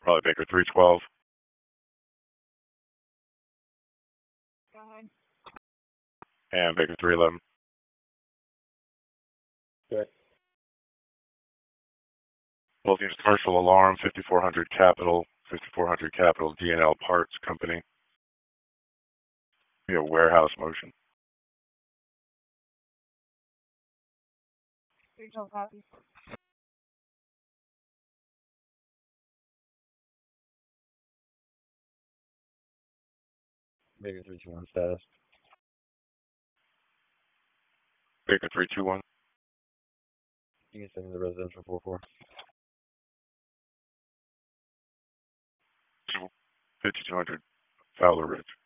Probably Baker 312. Go ahead. And Baker 311. Good. Both units commercial alarm, 5400 Capital, D&L Parts Company. Warehouse motion. 312 copies. Baker 321 status. Baker 321. You can send me the residential 44. 5200 Fowler Ridge.